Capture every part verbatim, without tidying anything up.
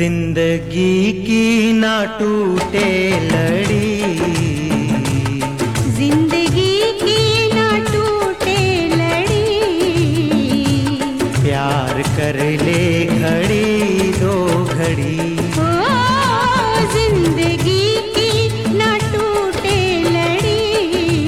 जिंदगी की ना टूटे लड़ी, जिंदगी की ना टूटे लड़ी, प्यार कर ले घड़ी दो घड़ी। ओ जिंदगी की ना टूटे लड़ी,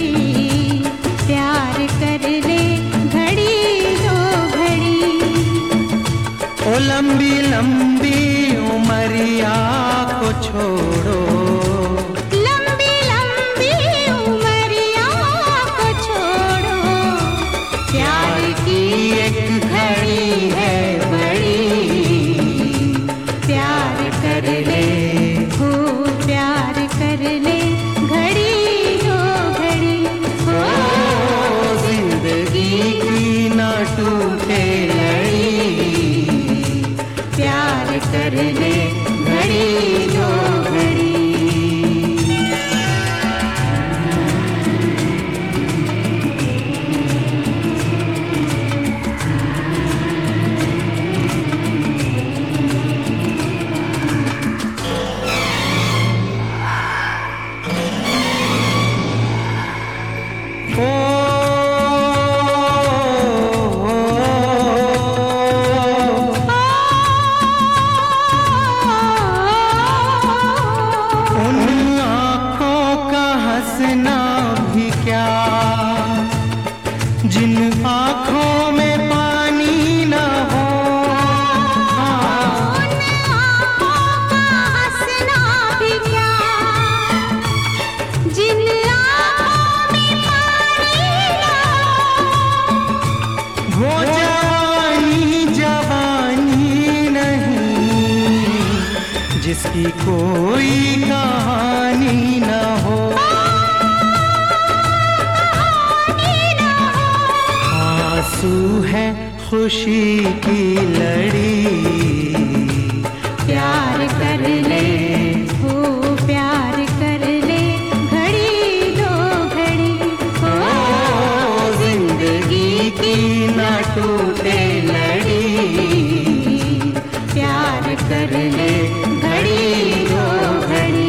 प्यार कर ले घड़ी दो घड़ी। ओ लंबी लंबी उमरिया को छोड़ो, लंबी लंबी उमरिया को छोड़ो, प्यार की एक घड़ी है बड़ी, प्यार कर ले हो प्यार कर ले घड़ी दो घड़ी। हो जिंदगी की ना टूटे लड़ी, प्यार कर ले घड़ी दो घड़ी। जिन आँखों में पानी न हो, उन आँखों का हंसना भी क्या, जिन आँखों में पानी न हो, वो जवानी जवानी नहीं जिसकी कोई कहानी न हो। आंसू है खुशी की लड़ी, प्यार कर ले हो प्यार कर ले घड़ी दो घड़ी। हो जिंदगी की ना टूटे लड़ी, प्यार कर ले घड़ी दो घड़ी।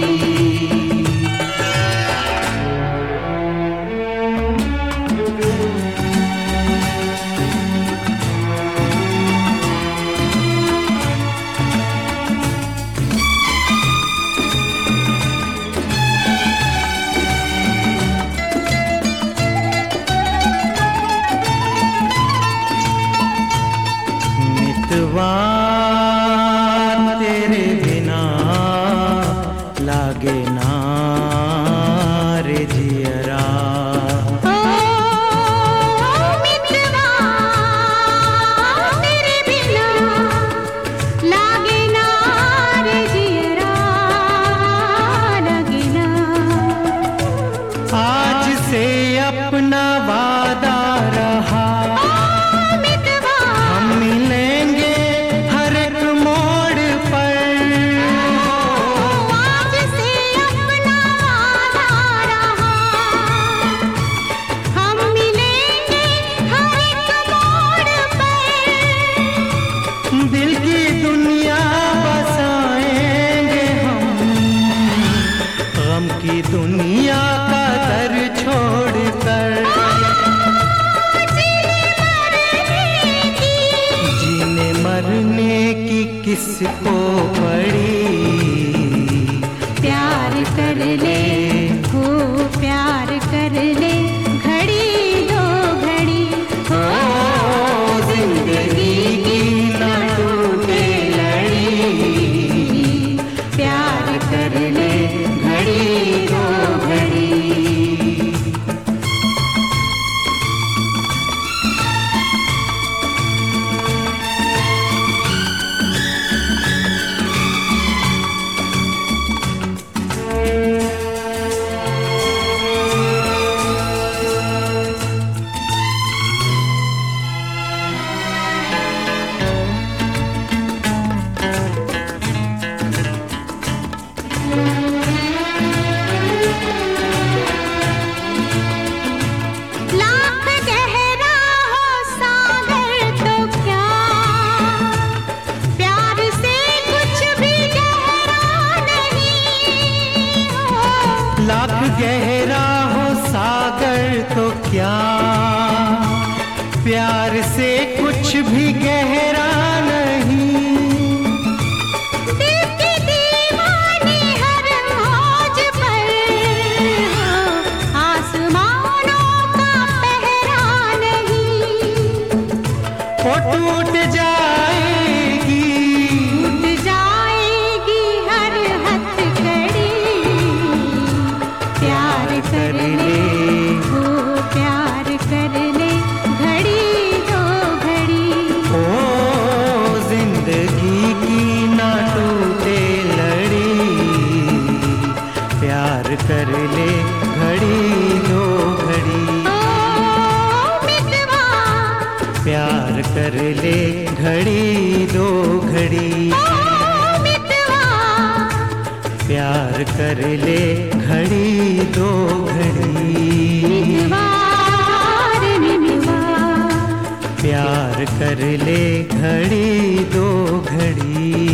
तेरे बिना लागे ना रे जियरा, ओ मितवा तेरे बिना लागे ना रे जियरा, लागे ना। आज से अपना वादा रहा, हम मिलेंगे हर एक मोड़ पर। आज से अपना वादा रहा, हम मिलेंगे हर एक मोड़ पर। दिल की दुनिया बसाएंगे हम, गम की दुनिया का दर छोड़कर। जीने मरने की किसको पड़ी, प्यार कर ले हो प्यार कर ले घड़ी दो घड़ी। हो जिंदगी की ना टूटे लड़ी, प्यार कर ले घड़ी दो घड़ी। प्यार से कुछ भी गहरा नहीं। दिल के दीवाने हर मौज पर हो, आसमानों का पहरा नहीं। वो टूट जाएगी टूट जाएगी हर हथकड़ी, प्यार कर ले हो प्यार कर ले घड़ी दो घड़ी। ओ जिंदगी की ना टूटे लड़ी, प्यार कर ले घड़ी दो घड़ी। ओ मितवा प्यार कर ले घड़ी दो घड़ी। ओ मितवा प्यार कर ले घड़ी दो घड़ी। मितवा रे मितवा प्यार कर ले घड़ी दो घड़ी।